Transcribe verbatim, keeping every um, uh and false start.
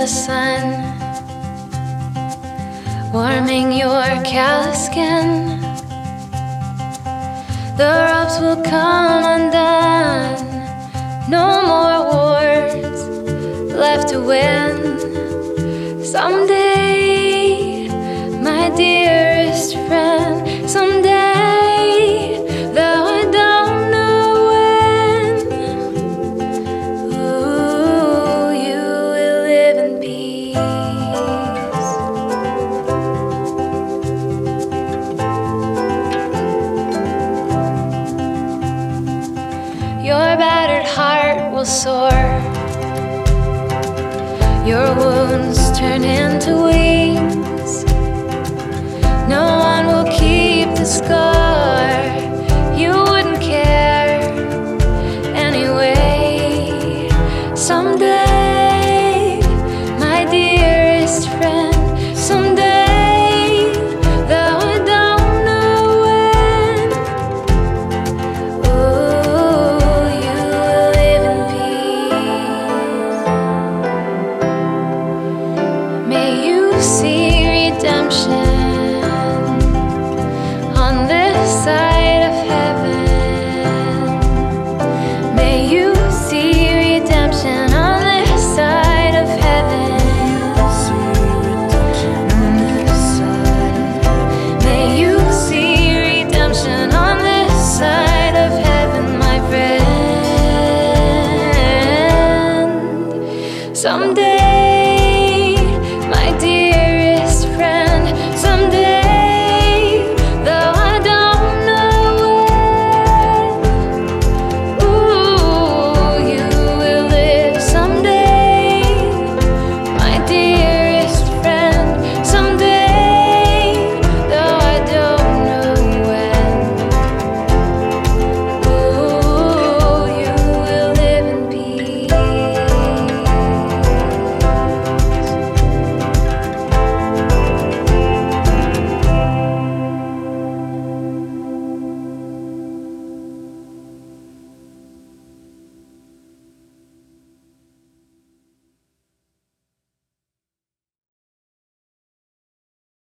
the sun, warming your callous skin. The ropes will come undone. No more wars left to win. Someday, my dearest friend, someday, though I don't know when, ooh, you will live in peace. Your battered heart will soar, your wounds